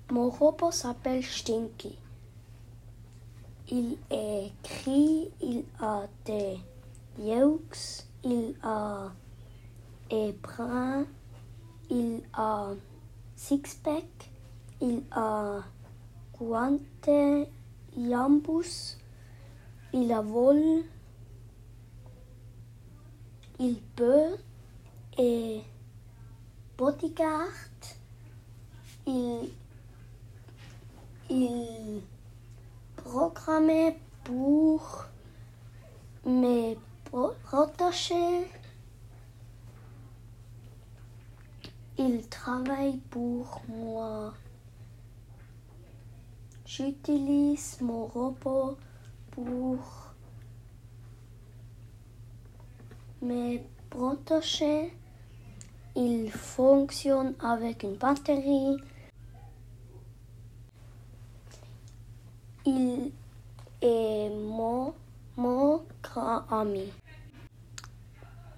Mon robot s'appelle Stinky. Il est gris, il a des yeux, il est brun, il a six-pack, il a guantes, jambus, il a vol, il peut et bodyguard, il programmé pour me protéger. Il travaille pour moi. J'utilise mon robot pour me protéger. Il fonctionne avec une batterie. Il est mon grand ami.